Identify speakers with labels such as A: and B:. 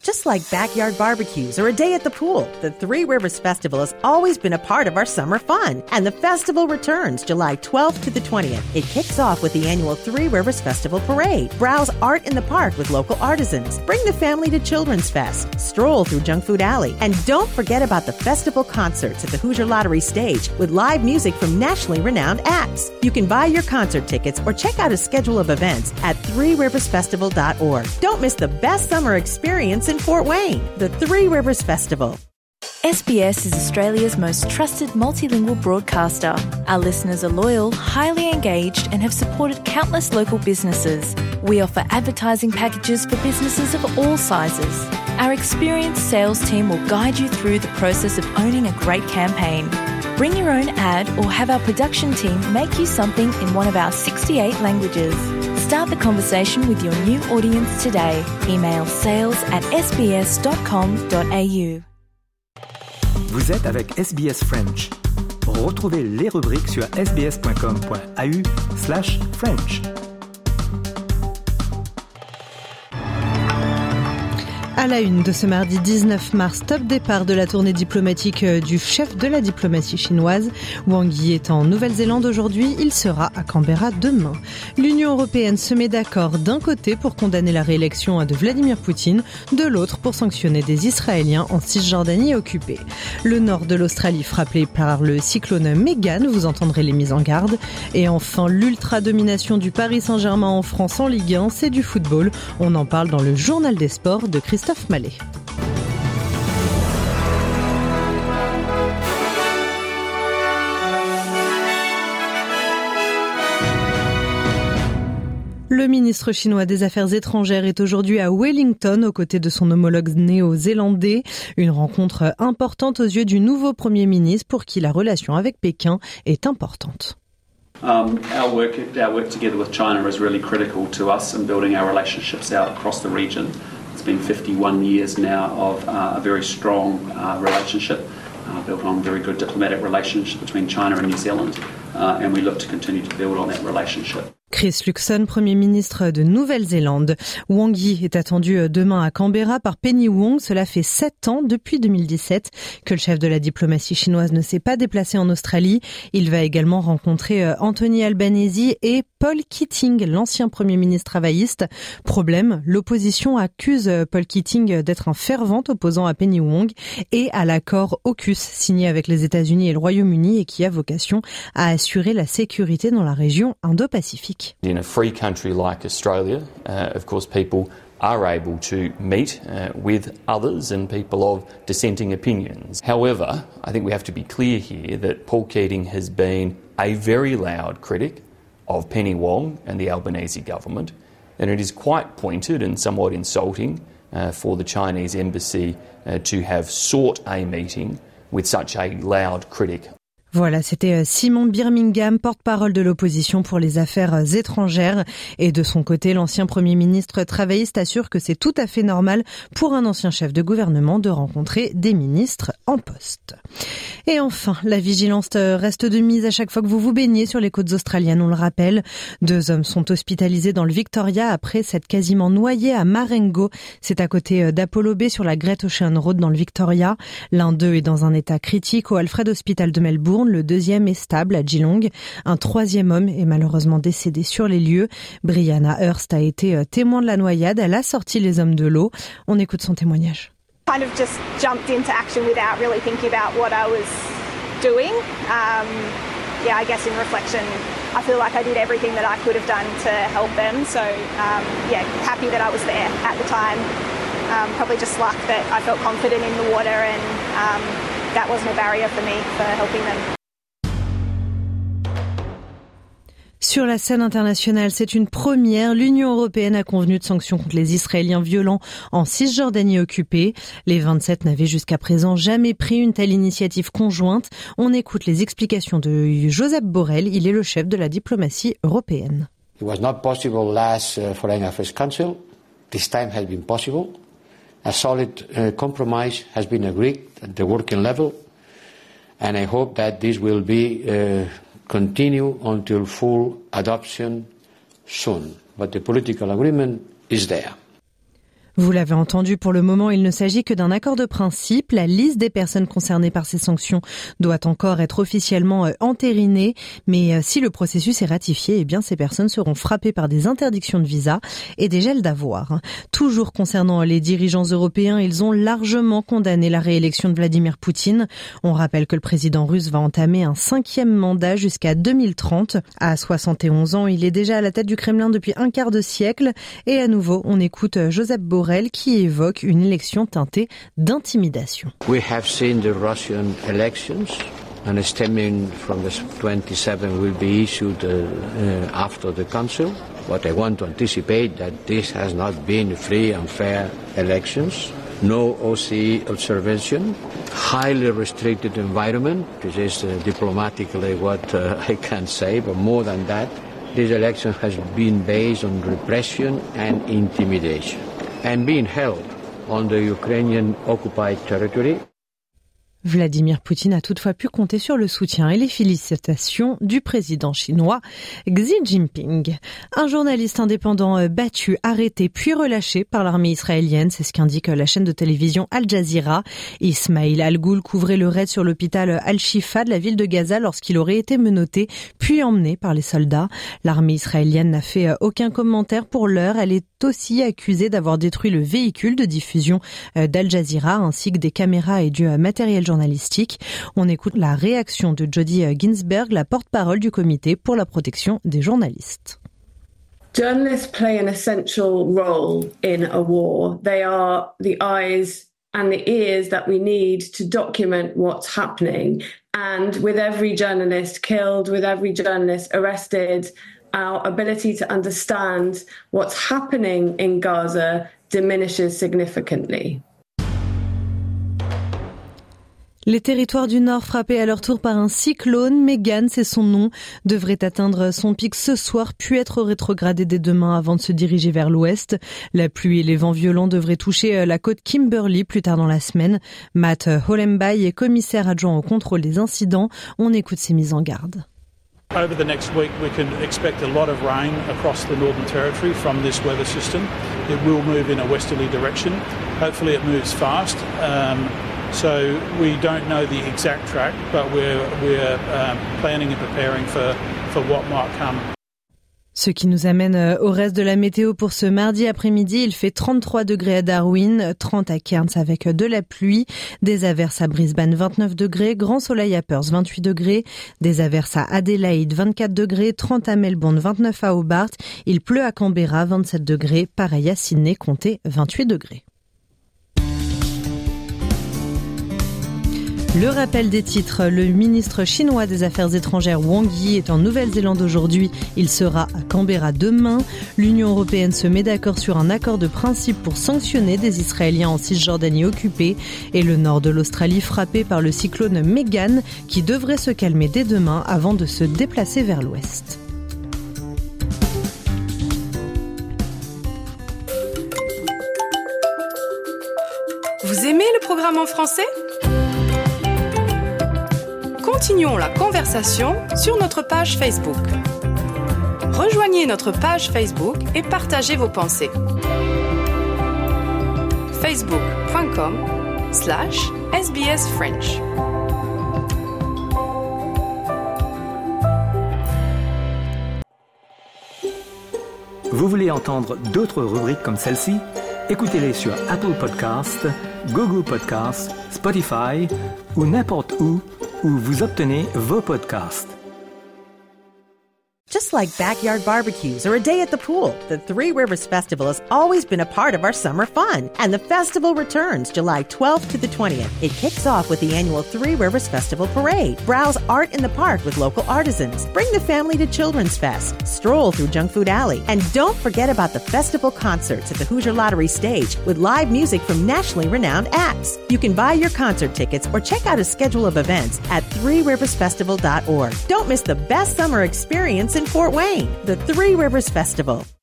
A: Just like backyard barbecues or a day at the pool, the Three Rivers Festival has always been a part of our summer fun. And the festival returns July 12th to the 20th. It kicks off with the annual Three Rivers Festival Parade. Browse art in the park with local artisans. Bring the family to Children's Fest. Stroll through Junk Food Alley. And don't forget about the festival concerts at the Hoosier Lottery stage with live music from nationally renowned acts. You can buy your concert tickets or check out a schedule of events at threeriversfestival.org. Don't miss the best summer experience in Fort Wayne, the Three Rivers Festival.
B: SBS is Australia's most trusted multilingual broadcaster. Our listeners are loyal, highly engaged, and have supported countless local businesses. We offer advertising packages for businesses of all sizes. Our experienced sales team will guide you through the process of owning a great campaign. Bring your own ad or have our production team make you something in one of our 68 languages. Start the conversation with your new audience today. Email sales@sbs.com.au.
C: Vous êtes avec SBS French. Retrouvez les rubriques sur sbs.com.au/French.
D: À la une de ce mardi 19 mars, top départ de la tournée diplomatique du chef de la diplomatie chinoise. Wang Yi est en Nouvelle-Zélande aujourd'hui, il sera à Canberra demain. L'Union européenne se met d'accord d'un côté pour condamner la réélection de Vladimir Poutine, de l'autre pour sanctionner des Israéliens en Cisjordanie occupée. Le nord de l'Australie frappé par le cyclone Megan, vous entendrez les mises en garde. Et enfin, l'ultra-domination du Paris Saint-Germain en France en Ligue 1, c'est du football. On en parle dans le journal des sports de Christophe Mallet. Le ministre chinois des Affaires étrangères est aujourd'hui à Wellington aux côtés de son homologue néo-zélandais. Une rencontre importante aux yeux du nouveau Premier ministre pour qui la relation avec Pékin est importante.
E: Our work together with China is really critical to us in building our relationships out across the region. It's been 51 years now of a very strong relationship built on very good diplomatic relations between China and New Zealand, and we look to continue to build on that relationship.
D: Chris Luxon, Premier ministre de Nouvelle-Zélande. Wang Yi est attendu demain à Canberra par Penny Wong. Cela fait 7 ans, depuis 2017, que le chef de la diplomatie chinoise ne s'est pas déplacé en Australie. Il va également rencontrer Anthony Albanese et Paul Keating, l'ancien Premier ministre travailliste. Problème, l'opposition accuse Paul Keating d'être un fervent opposant à Penny Wong et à l'accord AUKUS signé avec les États-Unis et le Royaume-Uni et qui a vocation à assurer la sécurité dans la région Indo-Pacifique.
F: In a free country like Australia, of course, people are able to meet with others and people of dissenting opinions. However, I think we have to be clear here that Paul Keating has been a very loud critic of Penny Wong and the Albanese government, and it is quite pointed and somewhat insulting for the Chinese embassy to have sought a meeting with such a loud critic.
D: Voilà, c'était Simon Birmingham, porte-parole de l'opposition pour les affaires étrangères. Et de son côté, l'ancien Premier ministre travailliste assure que c'est tout à fait normal pour un ancien chef de gouvernement de rencontrer des ministres en poste. Et enfin, la vigilance reste de mise à chaque fois que vous vous baignez sur les côtes australiennes, on le rappelle. 2 hommes sont hospitalisés dans le Victoria après s'être quasiment noyés à Marengo. C'est à côté d'Apollo Bay sur la Great Ocean Road dans le Victoria. L'un d'eux est dans un état critique au Alfred Hospital de Melbourne. Le deuxième est stable à Geelong. Un troisième homme est malheureusement décédé sur les lieux. Brianna Hurst a été témoin de la noyade. Elle a sorti les hommes de l'eau. On écoute son témoignage.
G: Kind of just jumped into action without really thinking about what I was doing. I guess in reflection, I feel like I did everything that I could have done to help them. So, happy that I was there at the time. Probably just luck that I felt confident in the water and that wasn't a barrier for me for helping them.
D: Sur la scène internationale, c'est une première. L'Union européenne a convenu de sanctions contre les Israéliens violents en Cisjordanie occupée. Les 27 n'avaient jusqu'à présent jamais pris une telle initiative conjointe. On écoute les explications de Josep Borrell. Il est le chef de la diplomatie européenne.
H: It was not possible last Foreign Affairs Council. This time has been possible. A solid compromise has been agreed at the working level, and I hope that this will be continue until full adoption soon. But the political agreement is there.
D: Vous l'avez entendu, pour le moment, il ne s'agit que d'un accord de principe. La liste des personnes concernées par ces sanctions doit encore être officiellement entérinée. Mais si le processus est ratifié, eh bien, ces personnes seront frappées par des interdictions de visa et des gels d'avoirs. Toujours concernant les dirigeants européens, ils ont largement condamné la réélection de Vladimir Poutine. On rappelle que le président russe va entamer un 5e mandat jusqu'à 2030. À 71 ans, il est déjà à la tête du Kremlin depuis un quart de siècle. Et à nouveau, on écoute Josep Borrell qui évoque une élection teintée d'intimidation.
H: We have seen the Russian elections, and a statement from the 27 will be issued after the council. But I want to anticipate that this has not been free and fair elections. No OSCE observation, highly restricted environment. This is diplomatically what I can say, but more than that, this election has been based on repression and intimidation, and being held on the Ukrainian occupied territory.
D: Vladimir Poutine a toutefois pu compter sur le soutien et les félicitations du président chinois Xi Jinping. Un journaliste indépendant battu, arrêté puis relâché par l'armée israélienne, c'est ce qu'indique la chaîne de télévision Al Jazeera. Ismail Al-Ghoul couvrait le raid sur l'hôpital Al-Shifa de la ville de Gaza lorsqu'il aurait été menotté puis emmené par les soldats. L'armée israélienne n'a fait aucun commentaire pour l'heure. Elle est aussi accusée d'avoir détruit le véhicule de diffusion d'Al Jazeera ainsi que des caméras et du matériel journalistique. On écoute la réaction de Jody Ginsberg, la porte-parole du comité pour la protection des journalistes.
I: Journalists play an essential role in a war. They are the eyes and the ears that we need to document what's happening. And with every journalist killed, with every journalist arrested, our ability to understand what's happening in Gaza diminishes significantly.
D: Les territoires du Nord frappés à leur tour par un cyclone, Megan, c'est son nom, devrait atteindre son pic ce soir puis être rétrogradé dès demain avant de se diriger vers l'ouest. La pluie et les vents violents devraient toucher la côte Kimberley plus tard dans la semaine. Matt Hollenby est commissaire adjoint au contrôle des incidents. On écoute ses mises en garde.
J: Over the next week, we can expect a lot of rain across the Northern Territory from this weather system. It will move in a westerly direction. Hopefully it moves fast. So we don't know the exact track, but we're planning and preparing for what might come.
D: Ce qui nous amène au reste de la météo pour ce mardi après-midi. Il fait 33 degrés à Darwin, 30 à Cairns avec de la pluie, des averses à Brisbane 29 degrés, grand soleil à Perth 28 degrés, des averses à Adelaide 24 degrés, 30 à Melbourne, 29 à Hobart, il pleut à Canberra 27 degrés, pareil à Sydney, comptez 28 degrés. Le rappel des titres, le ministre chinois des Affaires étrangères Wang Yi est en Nouvelle-Zélande aujourd'hui, il sera à Canberra demain. L'Union européenne se met d'accord sur un accord de principe pour sanctionner des Israéliens en Cisjordanie occupée et le nord de l'Australie frappé par le cyclone Megan qui devrait se calmer dès demain avant de se déplacer vers l'ouest.
K: Vous aimez le programme en français ? Continuons la conversation sur notre page Facebook. Rejoignez notre page Facebook et partagez vos pensées. facebook.com/SBS French.
C: Vous voulez entendre d'autres rubriques comme celle-ci? Écoutez-les sur Apple Podcasts, Google Podcasts, Spotify ou n'importe où vous obtenez vos podcasts.
A: Just like backyard barbecues or a day at the pool, the Three Rivers Festival has always been a part of our summer fun. And the festival returns July 12th to the 20th. It kicks off with the annual Three Rivers Festival Parade. Browse art in the park with local artisans. Bring the family to Children's Fest. Stroll through Junk Food Alley. And don't forget about the festival concerts at the Hoosier Lottery stage with live music from nationally renowned acts. You can buy your concert tickets or check out a schedule of events at threeriversfestival.org. Don't miss the best summer experience in Fort Wayne, the Three Rivers Festival.